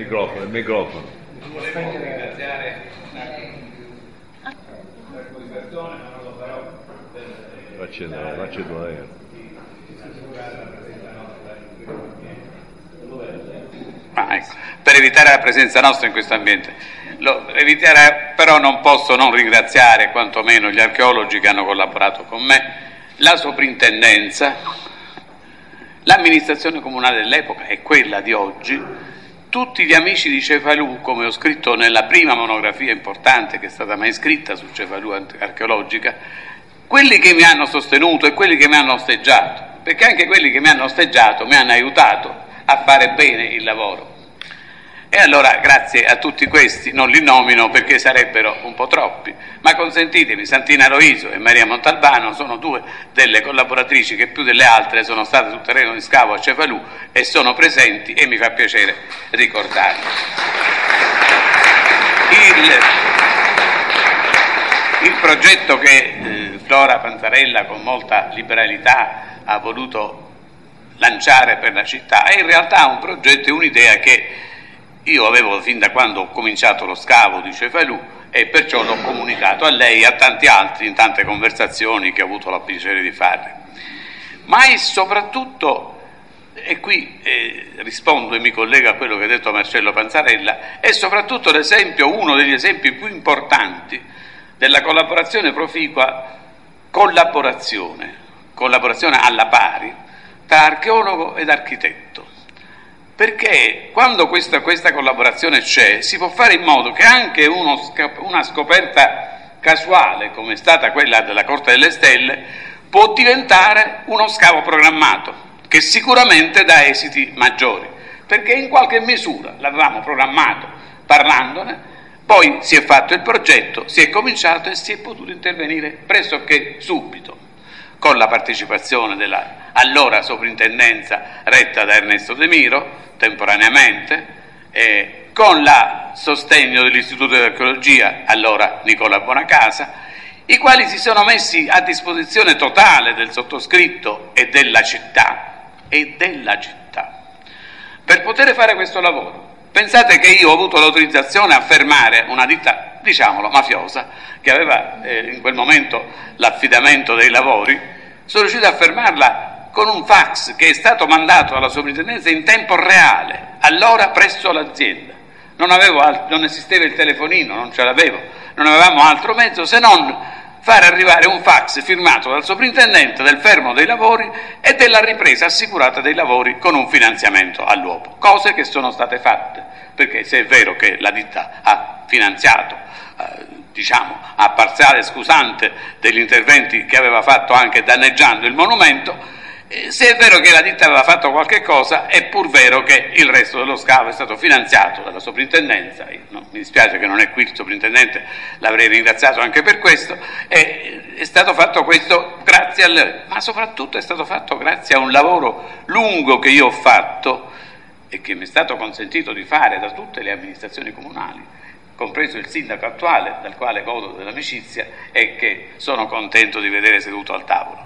il microfono. Volevo ringraziare alcune persone, ma non lo farò Faccio lei. Ecco, per evitare la presenza nostra in questo ambiente. Però non posso non ringraziare quantomeno gli archeologi che hanno collaborato con me, la soprintendenza, l'amministrazione comunale dell'epoca e quella di oggi, tutti gli amici di Cefalù, come ho scritto nella prima monografia importante che è stata mai scritta su Cefalù archeologica, quelli che mi hanno sostenuto e quelli che mi hanno osteggiato, perché anche quelli che mi hanno osteggiato mi hanno aiutato a fare bene il lavoro. E allora grazie a tutti questi, non li nomino perché sarebbero un po' troppi, ma consentitemi, Santina Loiso e Maria Montalbano sono due delle collaboratrici che più delle altre sono state sul terreno di scavo a Cefalù e sono presenti e mi fa piacere ricordarli. Il progetto che Flora Panzarella con molta liberalità ha voluto lanciare per la città è in realtà un progetto e un'idea che io avevo fin da quando ho cominciato lo scavo di Cefalù e perciò l'ho comunicato a lei e a tanti altri in tante conversazioni che ho avuto il piacere di fare. Ma è soprattutto, e qui rispondo e mi collego a quello che ha detto Marcello Panzarella, è soprattutto l'esempio, uno degli esempi più importanti della collaborazione proficua, collaborazione alla pari tra archeologo ed architetto. Perché quando questa collaborazione c'è, si può fare in modo che anche una scoperta casuale, come è stata quella della Corte delle Stelle, può diventare uno scavo programmato, che sicuramente dà esiti maggiori, perché in qualche misura l'avevamo programmato parlandone, poi si è fatto il progetto, si è cominciato e si è potuto intervenire pressoché subito, con la partecipazione della allora soprintendenza retta da Ernesto De Miro, temporaneamente, con il sostegno dell'Istituto di Archeologia, allora Nicola Bonacasa, i quali si sono messi a disposizione totale del sottoscritto e della città, per poter fare questo lavoro. Pensate che io ho avuto l'autorizzazione a fermare una ditta, diciamolo, mafiosa, che aveva in quel momento l'affidamento dei lavori. Sono riuscito a fermarla con un fax che è stato mandato alla soprintendenza in tempo reale, allora presso l'azienda. Non esisteva il telefonino, non ce l'avevo, non avevamo altro mezzo se non fare arrivare un fax firmato dal soprintendente del fermo dei lavori e della ripresa assicurata dei lavori con un finanziamento all'uopo, cose che sono state fatte, perché se è vero che la ditta ha finanziato, a parziale scusante degli interventi che aveva fatto anche danneggiando il monumento, se è vero che la ditta aveva fatto qualche cosa, è pur vero che il resto dello scavo è stato finanziato dalla soprintendenza. Mi dispiace che non è qui il soprintendente, l'avrei ringraziato anche per questo. È stato fatto questo grazie ma soprattutto è stato fatto grazie a un lavoro lungo che io ho fatto e che mi è stato consentito di fare da tutte le amministrazioni comunali, compreso il sindaco attuale, dal quale godo dell'amicizia e che sono contento di vedere seduto al tavolo.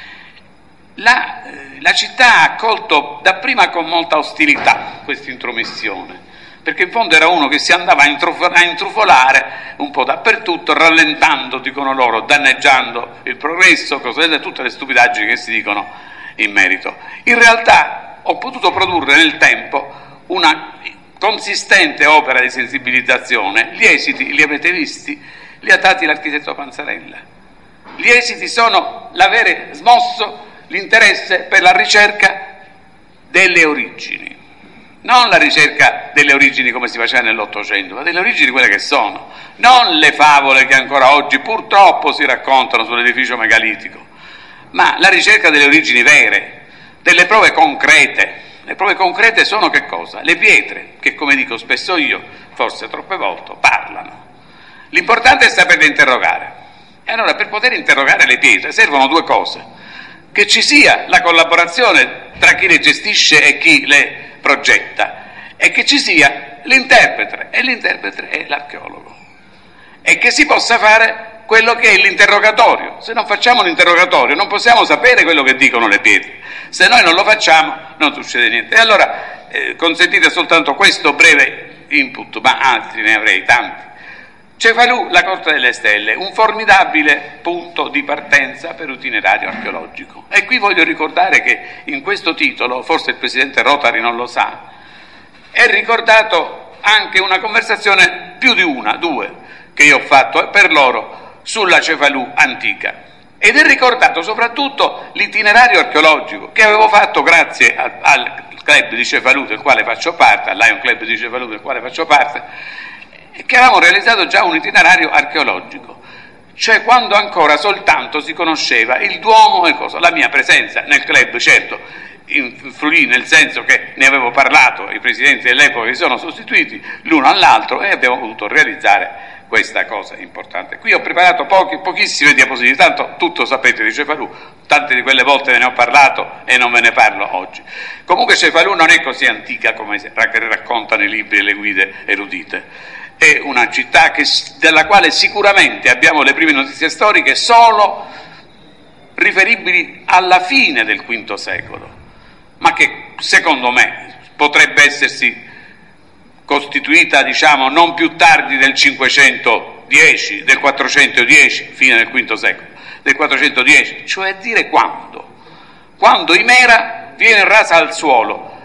La città ha accolto dapprima con molta ostilità questa intromissione, perché in fondo era uno che si andava a intrufolare un po' dappertutto, rallentando, dicono loro, danneggiando il progresso, tutte le stupidaggini che si dicono in merito. In realtà ho potuto produrre nel tempo una consistente opera di sensibilizzazione. Gli esiti li avete visti, li ha dati l'architetto Panzarella. Gli esiti sono l'avere smosso l'interesse per la ricerca delle origini, non la ricerca delle origini come si faceva nell'Ottocento, ma delle origini quelle che sono, non le favole che ancora oggi purtroppo si raccontano sull'edificio megalitico, ma la ricerca delle origini vere, delle prove concrete. Le prove concrete sono che cosa? Le pietre, che come dico spesso io, forse troppe volte, parlano. L'importante è saperle interrogare. E allora per poter interrogare le pietre servono due cose: che ci sia la collaborazione tra chi le gestisce e chi le progetta, e che ci sia l'interprete, e l'interprete è l'archeologo, e che si possa fare quello che è l'interrogatorio. Se non facciamo l'interrogatorio non possiamo sapere quello che dicono le pietre. Se noi non lo facciamo non succede niente. E allora consentite soltanto questo breve input, ma altri ne avrei tanti. Cefalù, la Corte delle Stelle, un formidabile punto di partenza per itinerario archeologico. E qui voglio ricordare che in questo titolo, forse il presidente Rotari non lo sa, è ricordato anche una conversazione, più di una, due, che io ho fatto per loro sulla Cefalù antica. Ed è ricordato soprattutto l'itinerario archeologico che avevo fatto grazie al club di Cefalù del quale faccio parte, al Lion Club di Cefalù del quale faccio parte, che avevamo realizzato già un itinerario archeologico, cioè quando ancora soltanto si conosceva il Duomo e cosa. La mia presenza nel club, certo, influì nel senso che ne avevo parlato, i presidenti dell'epoca si sono sostituiti l'uno all'altro e abbiamo potuto realizzare questa cosa importante. Qui ho preparato pochissime diapositive, tanto tutto sapete di Cefalù, tante di quelle volte ve ne ho parlato e non ve ne parlo oggi. Comunque Cefalù non è così antica come raccontano i libri e le guide erudite. È una città della quale sicuramente abbiamo le prime notizie storiche solo riferibili alla fine del V secolo, ma che secondo me potrebbe essersi costituita, diciamo, non più tardi del 510, del 410, fine del V secolo, del 410, cioè dire quando Imera viene rasa al suolo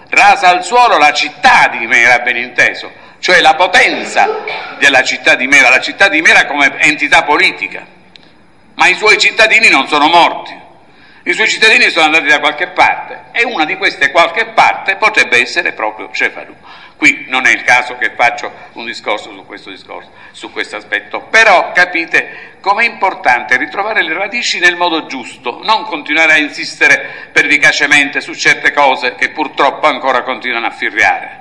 la città di Imera, ben inteso, cioè la potenza della città di Imera, la città di Imera come entità politica, ma i suoi cittadini non sono morti, i suoi cittadini sono andati da qualche parte e una di queste qualche parte potrebbe essere proprio Cefalù. Qui non è il caso che faccio un discorso su questo aspetto, però capite com'è importante ritrovare le radici nel modo giusto, non continuare a insistere pervicacemente su certe cose che purtroppo ancora continuano a firriare.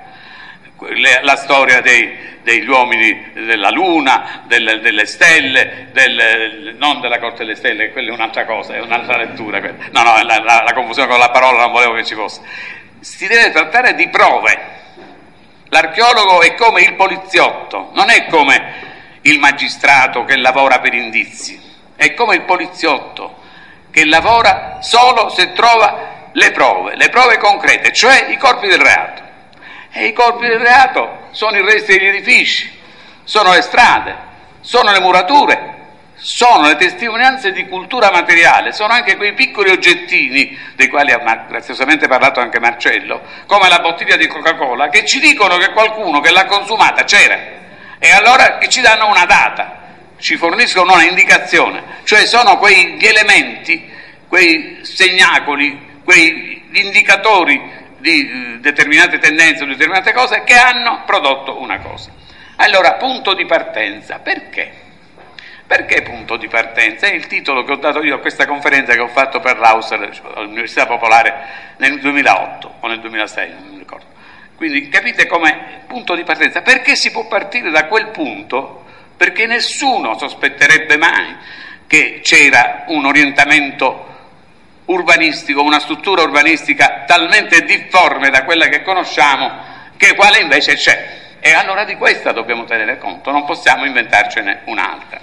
La storia degli uomini della Luna, delle stelle, non della Corte delle Stelle, quella è un'altra cosa, è un'altra lettura. La confusione con la parola non volevo che ci fosse. Si deve trattare di prove. L'archeologo è come il poliziotto, non è come il magistrato che lavora per indizi, è come il poliziotto che lavora solo se trova le prove concrete, cioè i corpi del reato. E i corpi del reato sono i resti degli edifici, sono le strade, sono le murature, sono le testimonianze di cultura materiale, sono anche quei piccoli oggettini dei quali ha graziosamente parlato anche Marcello, come la bottiglia di Coca-Cola, che ci dicono che qualcuno che l'ha consumata c'era e allora che ci danno una data, ci forniscono una indicazione, cioè sono quegli elementi, quei segnacoli, quegli indicatori di determinate tendenze o determinate cose che hanno prodotto una cosa. Allora, punto di partenza, perché? Perché punto di partenza? È il titolo che ho dato io a questa conferenza che ho fatto per l'Ausser all'Università Popolare nel 2008 o nel 2006, non mi ricordo. Quindi capite come punto di partenza, perché si può partire da quel punto? Perché nessuno sospetterebbe mai che c'era un orientamento urbanistico, una struttura urbanistica talmente difforme da quella che conosciamo, che quale invece c'è. E allora di questa dobbiamo tenere conto, non possiamo inventarcene un'altra.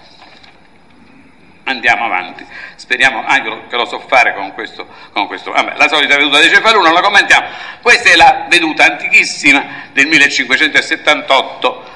Andiamo avanti, speriamo anche che lo so fare con questo. Vabbè, la solita veduta di Cefalù non la commentiamo. Questa è la veduta antichissima del 1578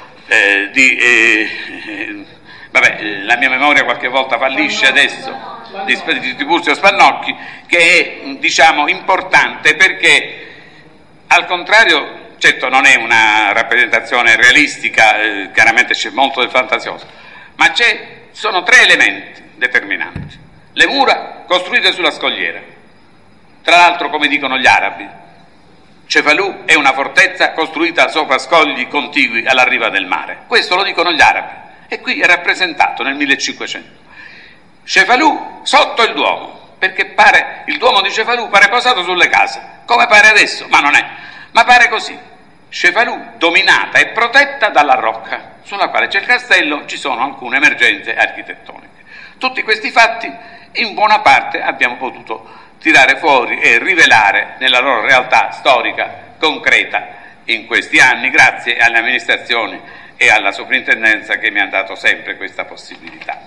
la mia memoria qualche volta fallisce adesso, di Tiburcio Spannocchi, che è, diciamo, importante perché, al contrario, certo non è una rappresentazione realistica, chiaramente c'è molto del fantasioso, ma sono tre elementi determinanti. Le mura costruite sulla scogliera, tra l'altro, come dicono gli arabi, Cefalù è una fortezza costruita sopra scogli contigui alla riva del mare, questo lo dicono gli arabi, e qui è rappresentato nel 1500. Cefalù sotto il Duomo, perché il Duomo di Cefalù pare posato sulle case, come pare adesso, ma non è, ma pare così. Cefalù dominata e protetta dalla rocca, sulla quale c'è il castello, ci sono alcune emergenze architettoniche. Tutti questi fatti in buona parte abbiamo potuto tirare fuori e rivelare nella loro realtà storica concreta in questi anni, grazie alle amministrazioni e alla soprintendenza che mi ha dato sempre questa possibilità.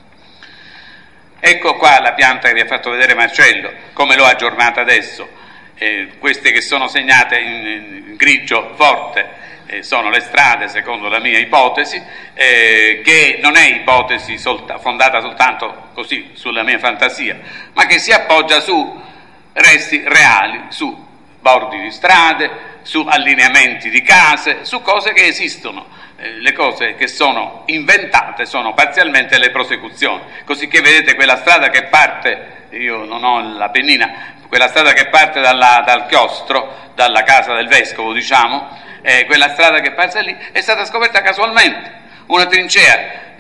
Ecco qua la pianta che vi ha fatto vedere Marcello, come l'ho aggiornata adesso. queste che sono segnate in grigio forte sono le strade, secondo la mia ipotesi, che non è ipotesi fondata soltanto così sulla mia fantasia, ma che si appoggia su resti reali, su bordi di strade, su allineamenti di case, su cose che esistono. Le cose che sono inventate sono parzialmente le prosecuzioni, così che vedete quella strada che parte, io non ho l'Apennina, quella strada che parte dal chiostro, dalla casa del vescovo, diciamo, quella strada che parte lì è stata scoperta casualmente, una trincea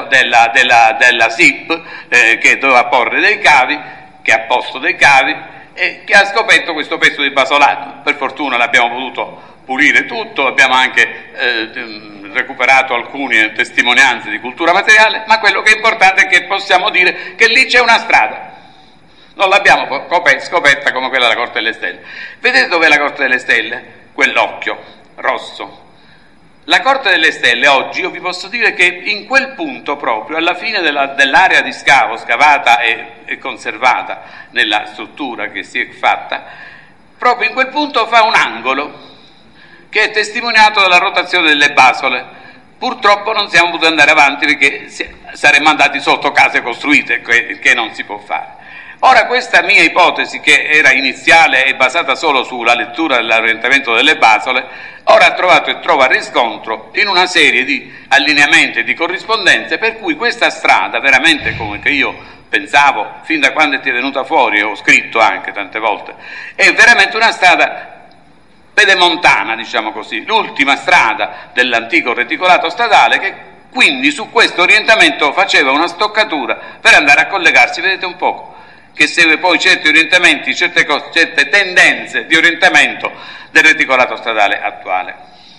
della SIP che doveva porre dei cavi, che ha posto dei cavi e che ha scoperto questo pezzo di basolato. Per fortuna l'abbiamo potuto pulire tutto, abbiamo anche recuperato alcune testimonianze di cultura materiale, ma quello che è importante è che possiamo dire che lì c'è una strada. Non l'abbiamo scoperta come quella della Corte delle Stelle. Vedete dov'è la Corte delle Stelle? Quell'occhio rosso. La Corte delle Stelle oggi, io vi posso dire che in quel punto proprio, alla fine dell'area di scavo, scavata e conservata nella struttura che si è fatta, proprio in quel punto fa un angolo che è testimoniato dalla rotazione delle basole. Purtroppo non siamo potuti andare avanti perché saremmo andati sotto case costruite, che non si può fare. Ora, questa mia ipotesi, che era iniziale e basata solo sulla lettura dell'orientamento delle basole, ora ha trovato e trova riscontro in una serie di allineamenti e di corrispondenze, per cui questa strada, veramente come che io pensavo fin da quando è venuta fuori, e ho scritto anche tante volte, è veramente una strada pedemontana, diciamo così, l'ultima strada dell'antico reticolato stradale, che quindi su questo orientamento faceva una stoccatura per andare a collegarsi. Vedete un poco che segue poi certi orientamenti, certe tendenze di orientamento del reticolato stradale attuale.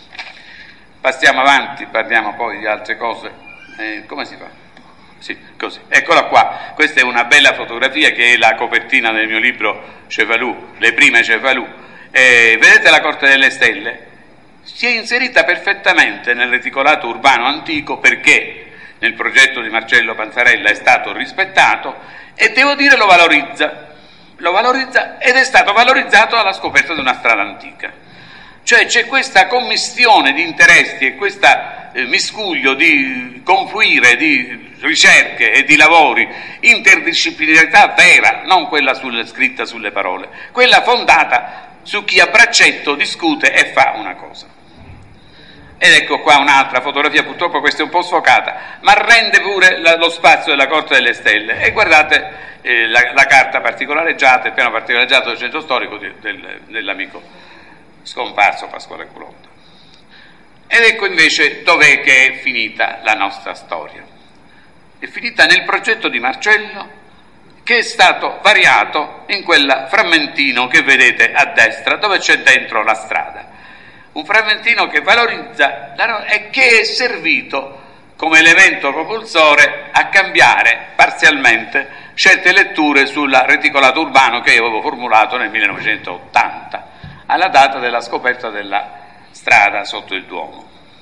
Passiamo avanti, parliamo poi di altre cose. Come si fa? Sì, così. Eccola qua. Questa è una bella fotografia che è la copertina del mio libro Cefalù, le prime Cefalù. Vedete la Corte delle Stelle? Si è inserita perfettamente nel reticolato urbano antico, perché nel progetto di Marcello Panzarella è stato rispettato, e devo dire lo valorizza ed è stato valorizzato dalla scoperta di una strada antica. Cioè c'è questa commistione di interessi e questo miscuglio di confluire di ricerche e di lavori, interdisciplinarità vera, non quella scritta sulle parole, quella fondata su chi a braccetto discute e fa una cosa. Ed ecco qua un'altra fotografia, purtroppo questa è un po' sfocata, ma rende pure lo spazio della Corte delle Stelle. E guardate la carta particolareggiata, il piano particolareggiato del centro storico dell'amico scomparso Pasquale Culonta. Ed ecco invece dov'è che è finita la nostra storia. È finita nel progetto di Marcello, che è stato variato in quel frammentino che vedete a destra, dove c'è dentro la strada. Un frammentino che valorizza e che è servito come elemento propulsore a cambiare parzialmente certe letture sul reticolato urbano che io avevo formulato nel 1980, alla data della scoperta della strada sotto il Duomo.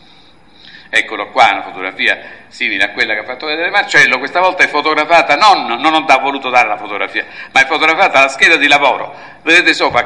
Eccolo qua, una fotografia simile a quella che ha fatto vedere Marcello. Questa volta è fotografata, non ho voluto dare la fotografia, ma è fotografata la scheda di lavoro. Vedete sopra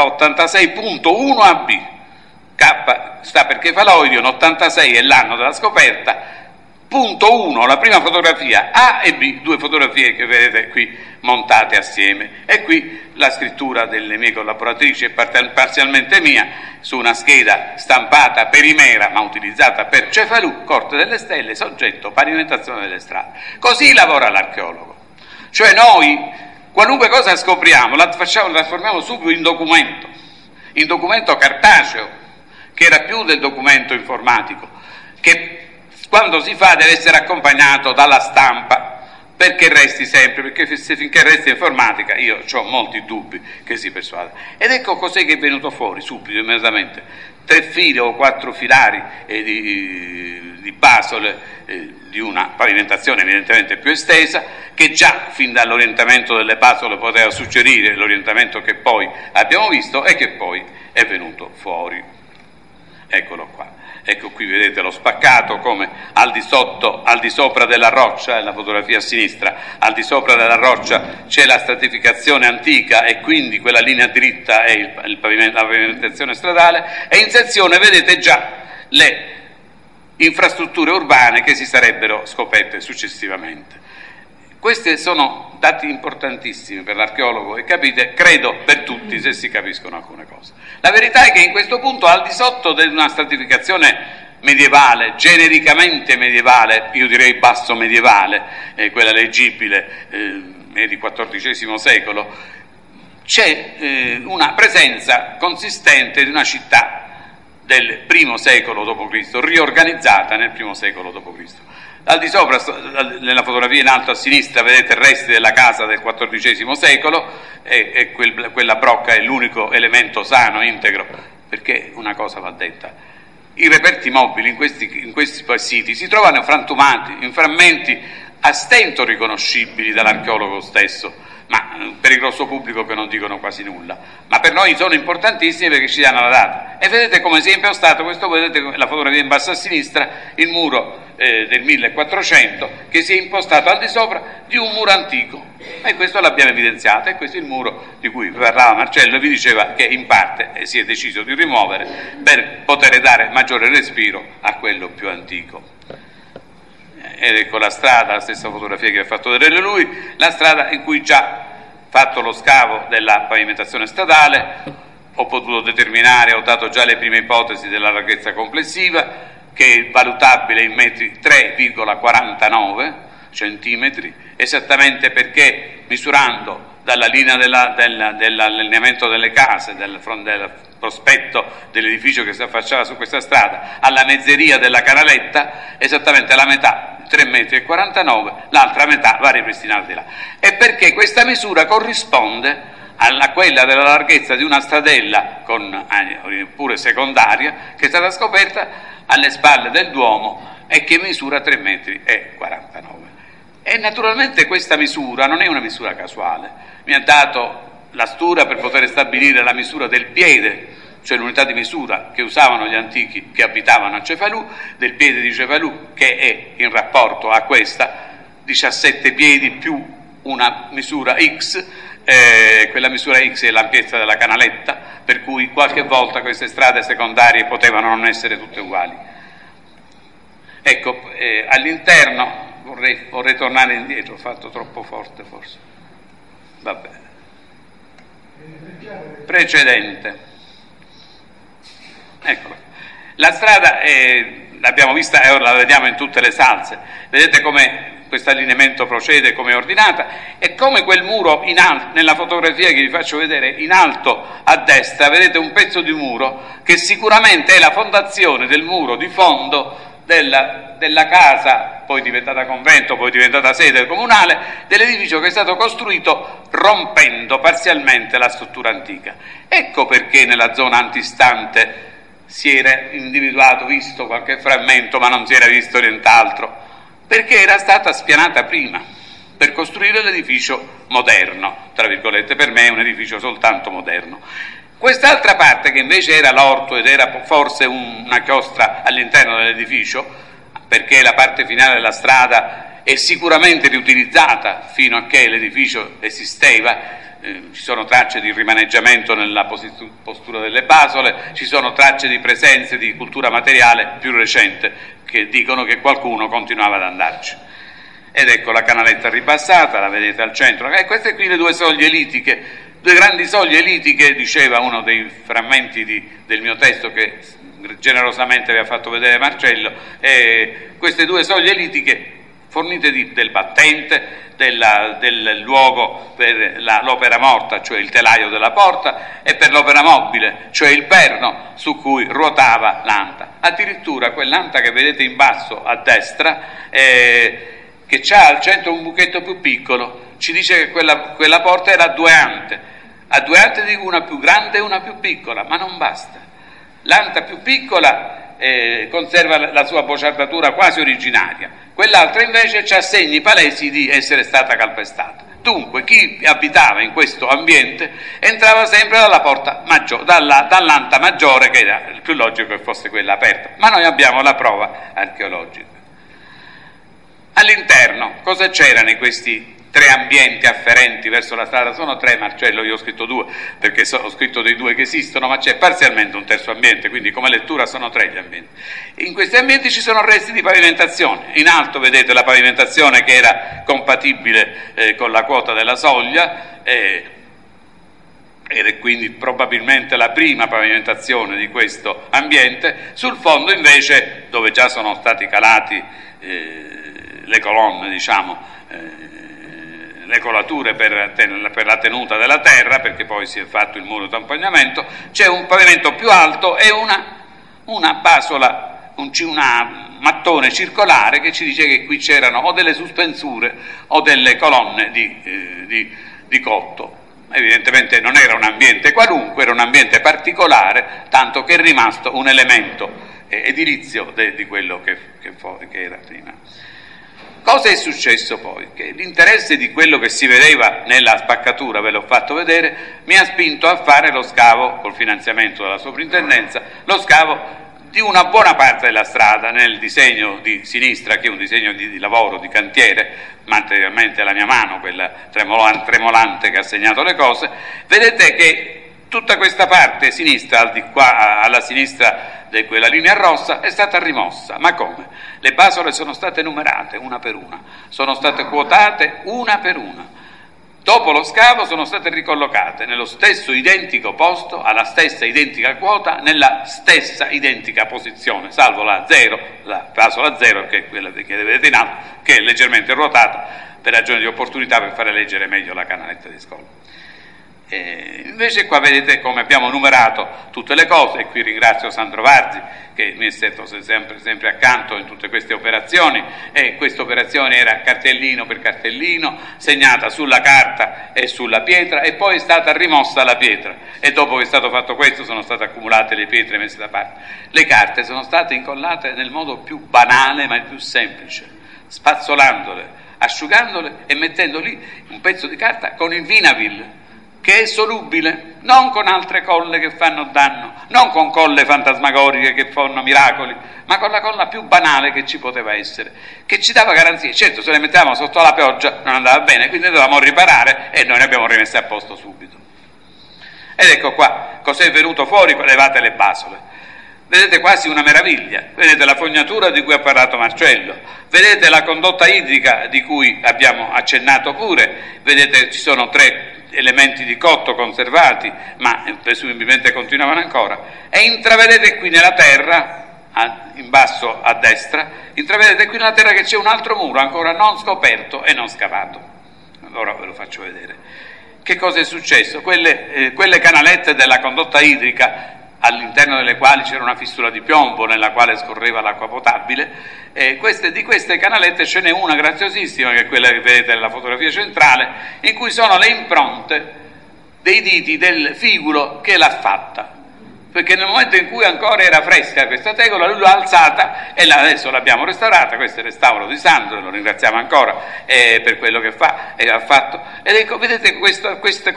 K86.1AB. K sta per Kefaloidion, 86 è l'anno della scoperta, punto 1, la prima fotografia, A e B, due fotografie che vedete qui montate assieme, e qui la scrittura delle mie collaboratrici e parzialmente mia su una scheda stampata per Imera ma utilizzata per Cefalù, Corte delle Stelle, soggetto pavimentazione delle strade. Così lavora l'archeologo, cioè noi qualunque cosa scopriamo la trasformiamo subito in documento cartaceo, che era più del documento informatico, che quando si fa deve essere accompagnato dalla stampa, perché resti sempre, perché finché resta informatica io ho molti dubbi che si persuada. Ed ecco cos'è che è venuto fuori subito, immediatamente: 3 fili o 4 filari di basole di una pavimentazione evidentemente più estesa, che già fin dall'orientamento delle basole poteva suggerire l'orientamento che poi abbiamo visto e che poi è venuto fuori. Eccolo qua. Ecco qui vedete lo spaccato, come al di sopra della roccia, la fotografia a sinistra, al di sopra della roccia c'è la stratificazione antica e quindi quella linea dritta è la pavimentazione stradale, e in sezione vedete già le infrastrutture urbane che si sarebbero scoperte successivamente. Questi sono dati importantissimi per l'archeologo e capite, credo per tutti, se si capiscono alcune cose. La verità è che in questo punto, al di sotto di una stratificazione medievale, genericamente medievale, io direi basso medievale, quella leggibile è di XIV secolo, c'è una presenza consistente di una città del I secolo d.C., riorganizzata nel I secolo d.C. Al di sopra, nella fotografia in alto a sinistra, vedete resti della casa del XIV secolo e quella brocca è l'unico elemento sano, integro, perché una cosa va detta: i reperti mobili in questi siti si trovano frantumati in frammenti a stento riconoscibili dall'archeologo stesso, ma per il grosso pubblico che non dicono quasi nulla, ma per noi sono importantissimi perché ci danno la data. E vedete come si è impostato questo, vedete la fotografia in basso a sinistra, il muro del 1400 che si è impostato al di sopra di un muro antico, e questo l'abbiamo evidenziato, e questo è il muro di cui parlava Marcello e vi diceva che in parte si è deciso di rimuovere per poter dare maggiore respiro a quello più antico. Ed ecco la strada, la stessa fotografia che vi ha fatto vedere lui, la strada in cui già fatto lo scavo della pavimentazione stradale ho potuto determinare, ho dato già le prime ipotesi della larghezza complessiva, che è valutabile in metri 3,49 centimetri, esattamente perché misurando dalla linea dell'allineamento delle case, del prospetto dell'edificio che si affacciava su questa strada, alla mezzeria della canaletta, esattamente la metà, 3,49 metri, l'altra metà va ripristinata di là. E perché questa misura corrisponde a quella della larghezza di una stradella pure secondaria che è stata scoperta alle spalle del Duomo e che misura 3,49 metri. E naturalmente questa misura non è una misura casuale, mi ha dato la stura per poter stabilire la misura del piede, cioè l'unità di misura che usavano gli antichi che abitavano a Cefalù, del piede di Cefalù, che è in rapporto a questa, 17 piedi più una misura X, quella misura X è l'ampiezza della canaletta, per cui qualche volta queste strade secondarie potevano non essere tutte uguali. Ecco, all'interno vorrei tornare indietro, ho fatto troppo forte forse. Vabbè. Precedente. Eccolo. La strada l'abbiamo vista e ora la vediamo in tutte le salse. Vedete come questo allineamento procede, come è ordinata, e come quel muro in alto, nella fotografia che vi faccio vedere in alto a destra, vedete un pezzo di muro che sicuramente è la fondazione del muro di fondo della casa, poi diventata convento, poi diventata sede comunale, dell'edificio che è stato costruito rompendo parzialmente la struttura antica. Ecco perché nella zona antistante si era individuato, visto qualche frammento, ma non si era visto nient'altro, perché era stata spianata prima per costruire l'edificio moderno, tra virgolette. Per me è un edificio soltanto moderno. Quest'altra parte, che invece era l'orto ed era forse una chiostra all'interno dell'edificio, perché la parte finale della strada è sicuramente riutilizzata fino a che l'edificio esisteva, ci sono tracce di rimaneggiamento nella postura delle basole, ci sono tracce di presenze di cultura materiale più recente che dicono che qualcuno continuava ad andarci. Ed ecco la canaletta ribassata, la vedete al centro, e queste qui le due soglie litiche, due grandi soglie litiche, diceva uno dei frammenti del mio testo che generosamente vi ha fatto vedere Marcello, queste due soglie litiche fornite del battente, del luogo per l'opera morta, cioè il telaio della porta, e per l'opera mobile, cioè il perno su cui ruotava l'anta. Addirittura quell'anta che vedete in basso a destra, che c'ha al centro un buchetto più piccolo, ci dice che quella porta era a due ante di una più grande e una più piccola, ma non basta. L'anta più piccola conserva la sua bocciatura quasi originaria, quell'altra invece ha segni palesi di essere stata calpestata. Dunque chi abitava in questo ambiente entrava sempre dalla porta maggiore, dall'anta maggiore, che era il più logico che fosse quella aperta, ma noi abbiamo la prova archeologica. All'interno cosa c'erano in questi 3 ambienti afferenti verso la strada? Sono 3, Marcello, io ho scritto 2 perché ho scritto dei 2 che esistono, ma c'è parzialmente un terzo ambiente, quindi come lettura sono 3 gli ambienti. In questi ambienti ci sono resti di pavimentazione. In alto vedete la pavimentazione che era compatibile con la quota della soglia, ed è quindi probabilmente la prima pavimentazione di questo ambiente. Sul fondo invece, dove già sono stati calati le colonne, diciamo, le colature per la tenuta della terra, perché poi si è fatto il muro di accompagnamento, c'è un pavimento più alto e una basola, un mattone circolare che ci dice che qui c'erano o delle sospensure o delle colonne di cotto. Evidentemente non era un ambiente qualunque, era un ambiente particolare, tanto che è rimasto un elemento edilizio di quello che era prima. Cosa è successo poi? Che l'interesse di quello che si vedeva nella spaccatura, ve l'ho fatto vedere, mi ha spinto a fare lo scavo, col finanziamento della soprintendenza, lo scavo di una buona parte della strada nel disegno di sinistra, che è un disegno di lavoro, di cantiere, materialmente la mia mano, quella tremolante che ha segnato le cose. Vedete che tutta questa parte sinistra, di qua alla sinistra di quella linea rossa, è stata rimossa. Ma come? Le basole sono state numerate una per una, sono state quotate una per una. Dopo lo scavo sono state ricollocate nello stesso identico posto, alla stessa identica quota, nella stessa identica posizione, salvo la 0, la basola 0, che è quella che vedete in alto, che è leggermente ruotata per ragioni di opportunità, per fare leggere meglio la canaletta di scolla. Invece qua vedete come abbiamo numerato tutte le cose, e qui ringrazio Sandro Varzi che mi è stato sempre accanto in tutte queste operazioni, e questa operazione era cartellino per cartellino, segnata sulla carta e sulla pietra, e poi è stata rimossa la pietra, e dopo che è stato fatto questo sono state accumulate le pietre messe da parte. Le carte sono state incollate nel modo più banale ma il più semplice, spazzolandole, asciugandole e mettendo lì un pezzo di carta con il Vinavil, che è solubile, non con altre colle che fanno danno, non con colle fantasmagoriche che fanno miracoli, ma con la colla più banale che ci poteva essere, che ci dava garanzie. Certo, se le mettevamo sotto la pioggia non andava bene, quindi dovevamo riparare, e noi ne abbiamo rimesse a posto subito. Ed ecco qua cos'è venuto fuori, levate le basole. Vedete quasi una meraviglia, vedete la fognatura di cui ha parlato Marcello, vedete la condotta idrica di cui abbiamo accennato pure, vedete ci sono 3 elementi di cotto conservati, ma presumibilmente continuavano ancora, e intravedete qui nella terra, in basso a destra, intravedete qui nella terra che c'è un altro muro ancora non scoperto e non scavato. Ora ve lo faccio vedere. Che cosa è successo? Quelle canalette della condotta idrica, all'interno delle quali c'era una fistula di piombo nella quale scorreva l'acqua potabile, di queste canalette ce n'è una graziosissima, che è quella che vedete nella fotografia centrale, in cui sono le impronte dei diti del figulo che l'ha fatta, perché nel momento in cui ancora era fresca questa tegola lui l'ha alzata e adesso l'abbiamo restaurata. Questo è il restauro di Sandro, lo ringraziamo ancora per quello che fa e ha fatto. Ed ecco, vedete questo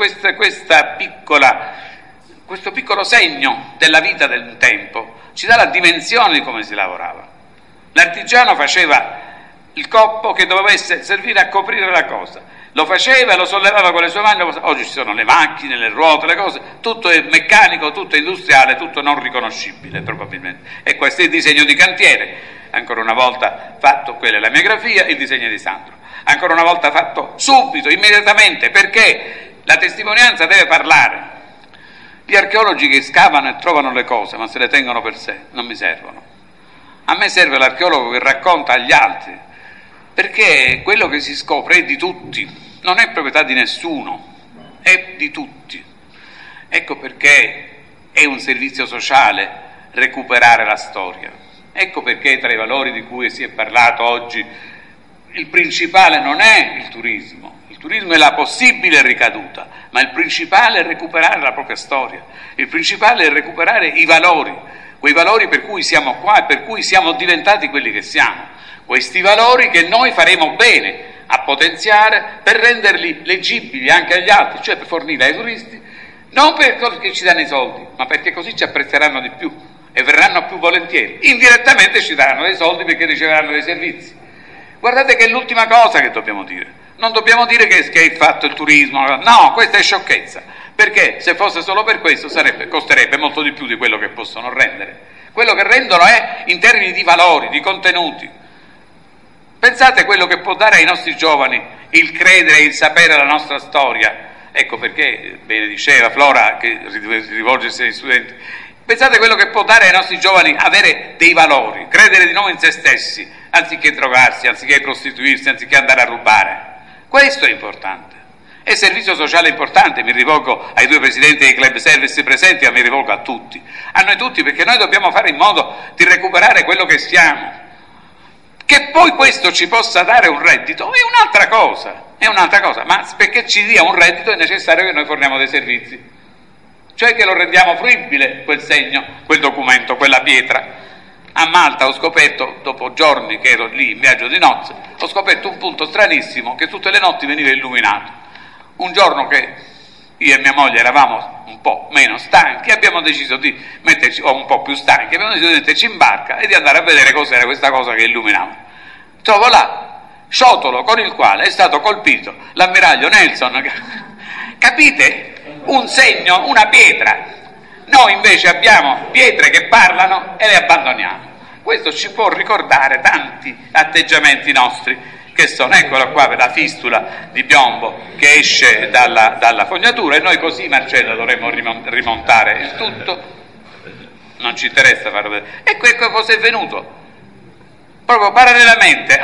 piccolo segno della vita del tempo ci dà la dimensione di come si lavorava. L'artigiano faceva il coppo che doveva servire a coprire la cosa, lo faceva e lo sollevava con le sue mani. Oggi ci sono le macchine, le ruote, le cose, tutto è meccanico, tutto è industriale, tutto non riconoscibile probabilmente. E questo è il disegno di cantiere, ancora una volta fatto, quella è la mia grafia, il disegno di Sandro, ancora una volta fatto subito, immediatamente, perché la testimonianza deve parlare. Gli archeologi che scavano e trovano le cose ma se le tengono per sé non mi servono. A me serve l'archeologo che racconta agli altri, perché quello che si scopre è di tutti, non è proprietà di nessuno, è di tutti. Ecco perché è un servizio sociale recuperare la storia. Ecco perché tra i valori di cui si è parlato oggi il principale non è il turismo. Il turismo è la possibile ricaduta, ma il principale è recuperare la propria storia, il principale è recuperare i valori, quei valori per cui siamo qua e per cui siamo diventati quelli che siamo, questi valori che noi faremo bene a potenziare per renderli leggibili anche agli altri, cioè per fornire ai turisti, non perché ci danno i soldi, ma perché così ci apprezzeranno di più e verranno più volentieri. Indirettamente ci daranno dei soldi perché riceveranno dei servizi. Guardate che è l'ultima cosa che dobbiamo dire. Non dobbiamo dire che è fatto il turismo, no, questa è sciocchezza, perché se fosse solo per questo costerebbe molto di più di quello che possono rendere. Quello che rendono è in termini di valori, di contenuti. Pensate quello che può dare ai nostri giovani il credere e il sapere la nostra storia. Ecco perché, bene diceva Flora, che rivolgersi agli studenti, pensate quello che può dare ai nostri giovani avere dei valori, credere di nuovo in se stessi, anziché drogarsi, anziché prostituirsi, anziché andare a rubare. Questo è importante. È servizio sociale importante, mi rivolgo ai due presidenti dei club service presenti, ma mi rivolgo a tutti, a noi tutti, perché noi dobbiamo fare in modo di recuperare quello che siamo. Che poi questo ci possa dare un reddito è un'altra cosa, ma perché ci dia un reddito è necessario che noi forniamo dei servizi, cioè che lo rendiamo fruibile quel segno, quel documento, quella pietra. A Malta ho scoperto, dopo giorni che ero lì in viaggio di nozze, ho scoperto un punto stranissimo, che tutte le notti veniva illuminato. Un giorno che io e mia moglie eravamo un po' meno stanchi, abbiamo deciso di metterci, o un po' più stanchi, abbiamo deciso di metterci in barca e di andare a vedere cos'era questa cosa che illuminava. Trovo là sciotolo con il quale è stato colpito l'ammiraglio Nelson. Capite? Un segno, una pietra. Noi invece abbiamo pietre che parlano e le abbandoniamo. Questo ci può ricordare tanti atteggiamenti nostri, che sono, eccola qua, per la fistula di piombo che esce dalla fognatura, e noi così, Marcello, dovremmo rimontare il tutto. Non ci interessa farlo vedere. E questo cosa è venuto? Proprio parallelamente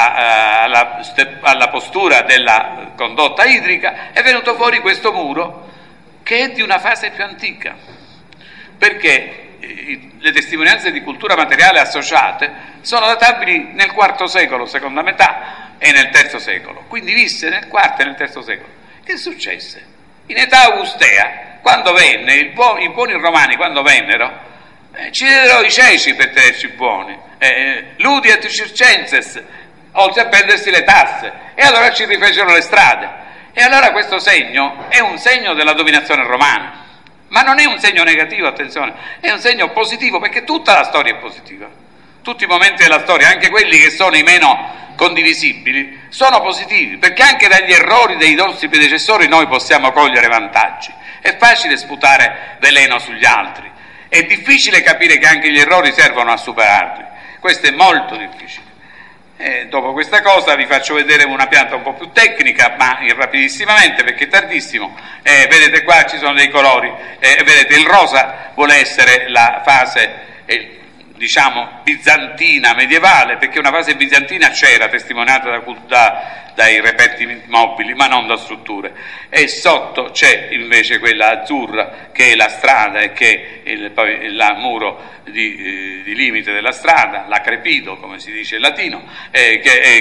alla postura della condotta idrica è venuto fuori questo muro, che è di una fase più antica, perché le testimonianze di cultura materiale associate sono databili nel IV secolo, seconda metà, e nel III secolo, quindi visse nel IV e nel III secolo. Che successe? In età augustea, quando venne, i buoni romani quando vennero, ci diedero i ceci per tenerci buoni, ludi et circenses, oltre a prendersi le tasse, e allora ci rifecero le strade. E allora questo segno è un segno della dominazione romana. Ma non è un segno negativo, attenzione, è un segno positivo, perché tutta la storia è positiva. Tutti i momenti della storia, anche quelli che sono i meno condivisibili, sono positivi, perché anche dagli errori dei nostri predecessori noi possiamo cogliere vantaggi. È facile sputare veleno sugli altri, è difficile capire che anche gli errori servono a superarli. Questo è molto difficile. Dopo questa cosa vi faccio vedere una pianta un po' più tecnica, ma rapidissimamente perché è tardissimo. Vedete qua ci sono dei colori, vedete il rosa vuole essere la fase diciamo bizantina medievale, perché una fase bizantina c'era, testimoniata dai reperti mobili, ma non da strutture, e sotto c'è invece quella azzurra che è la strada e che è il muro di limite della strada, l'acrepido come si dice in latino, che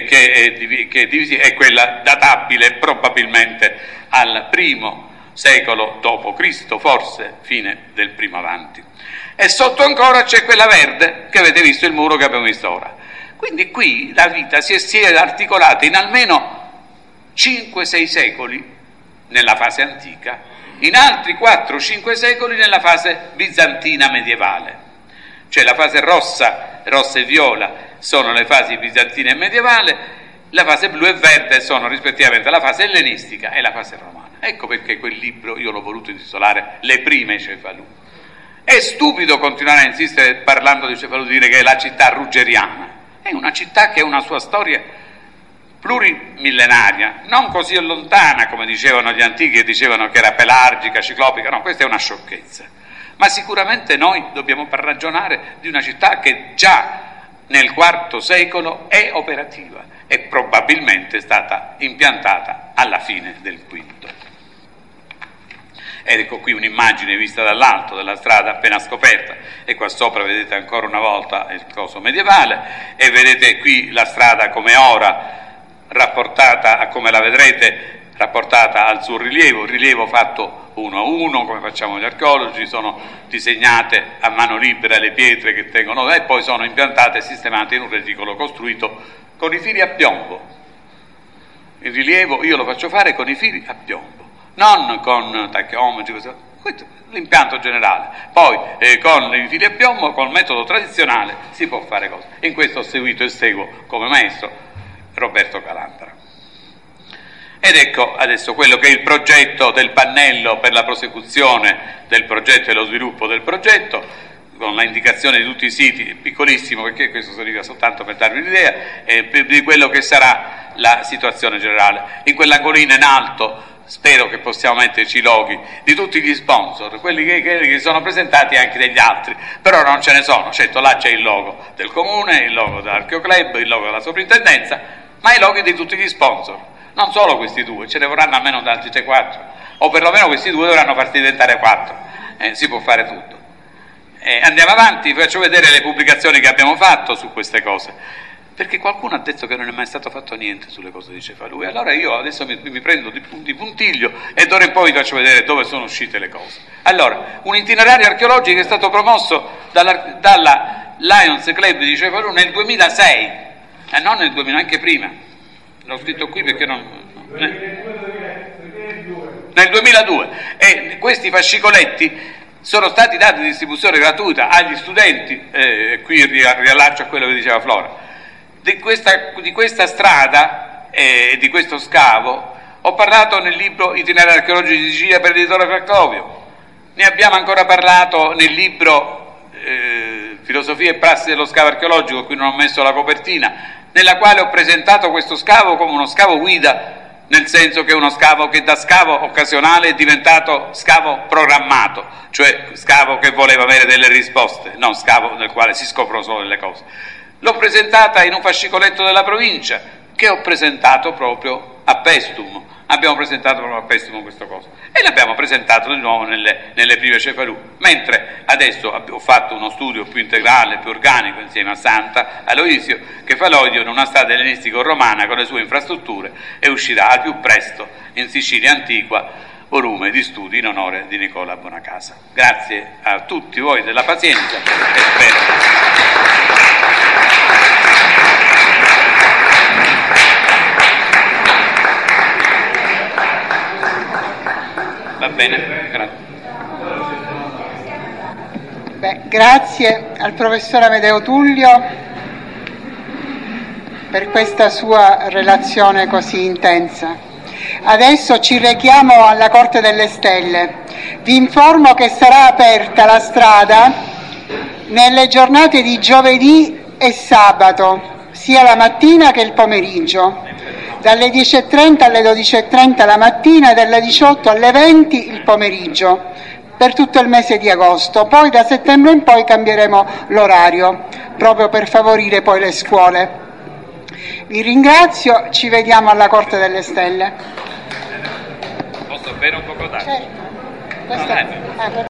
è quella databile probabilmente al I secolo d.C., forse fine del primo avanti. E sotto ancora c'è quella verde che avete visto, il muro che abbiamo visto ora. Quindi qui la vita si è articolata in almeno 5-6 secoli nella fase antica, in altri 4-5 secoli nella fase bizantina medievale. Cioè la fase rossa e viola sono le fasi bizantina e medievale, la fase blu e verde sono rispettivamente la fase ellenistica e la fase romana. Ecco perché quel libro io l'ho voluto intitolare Le prime Cefalù. È stupido continuare a insistere parlando di Cefalù, dire che è la città ruggeriana. È una città che ha una sua storia plurimillenaria, non così lontana come dicevano gli antichi, che dicevano che era pelargica, ciclopica. No, questa è una sciocchezza. Ma sicuramente noi dobbiamo ragionare di una città che già nel IV secolo è operativa e probabilmente è stata impiantata alla fine del V. Ed ecco qui un'immagine vista dall'alto della strada appena scoperta, e qua sopra vedete ancora una volta il coso medievale, e vedete qui la strada come ora, rapportata a come la vedrete, rapportata al suo rilievo, il rilievo fatto 1 a 1 come facciamo gli archeologi, sono disegnate a mano libera le pietre che tengono, e poi sono impiantate e sistemate in un reticolo costruito con i fili a piombo. Il rilievo io lo faccio fare con i fili a piombo, non con tachiometri, l'impianto generale. Poi con i fili a piombo, col metodo tradizionale, si può fare cose. In questo ho seguito e seguo come maestro Roberto Calandra. Ed ecco adesso quello che è il progetto del pannello per la prosecuzione del progetto e lo sviluppo del progetto, con la indicazione di tutti i siti, piccolissimo perché questo serviva soltanto per darvi un'idea di quello che sarà la situazione generale. In quell'angolino in alto spero che possiamo metterci i loghi di tutti gli sponsor, quelli che sono presentati anche degli altri, però non ce ne sono. Certo, là c'è il logo del comune, il logo dell'Archeoclub, il logo della soprintendenza, ma i loghi di tutti gli sponsor, non solo questi due, ce ne vorranno almeno altri 3-4, o perlomeno questi due dovranno farsi diventare 4, si può fare tutto. Andiamo avanti, vi faccio vedere le pubblicazioni che abbiamo fatto su queste cose, perché qualcuno ha detto che non è mai stato fatto niente sulle cose di Cefalù, e allora io adesso mi prendo di puntiglio e d'ora in poi vi faccio vedere dove sono uscite le cose. Allora, un itinerario archeologico che è stato promosso dalla Lions Club di Cefalù nel 2006, non nel 2000, anche prima, l'ho scritto qui perché non... nel 2002, e questi fascicoletti sono stati dati di distribuzione gratuita agli studenti, qui riallaccio a quello che diceva Flora. Di questa strada e di questo scavo ho parlato nel libro Itinerari archeologici di Sicilia per l'editore Cracovio, ne abbiamo ancora parlato nel libro Filosofia e prassi dello scavo archeologico, qui non ho messo la copertina, nella quale ho presentato questo scavo come uno scavo guida, nel senso che è uno scavo che da scavo occasionale è diventato scavo programmato, cioè scavo che voleva avere delle risposte, non scavo nel quale si scoprono solo delle cose. L'ho presentata in un fascicoletto della provincia che ho presentato proprio a Pestum. Abbiamo presentato proprio a Pestum questa cosa e l'abbiamo presentato di nuovo nelle prime Cefalù, mentre adesso ho fatto uno studio più integrale, più organico insieme a Santa Aloisio Kefalodio in una strada ellenistica-romana con le sue infrastrutture, e uscirà al più presto in Sicilia Antiqua, volume di studi in onore di Nicola Bonacasa. Grazie a tutti voi della pazienza e spero. Va bene, grazie. Grazie al professor Amedeo Tullio per questa sua relazione così intensa. Adesso ci rechiamo alla Corte delle Stelle. Vi informo che sarà aperta la strada nelle giornate di giovedì e sabato, sia la mattina che il pomeriggio, dalle 10:30 alle 12:30 la mattina e dalle 18 alle 20 il pomeriggio, per tutto il mese di agosto. Poi da settembre in poi cambieremo l'orario, proprio per favorire poi le scuole. Vi ringrazio, ci vediamo alla Corte delle Stelle. Posso bere un poco d'acqua? Certo.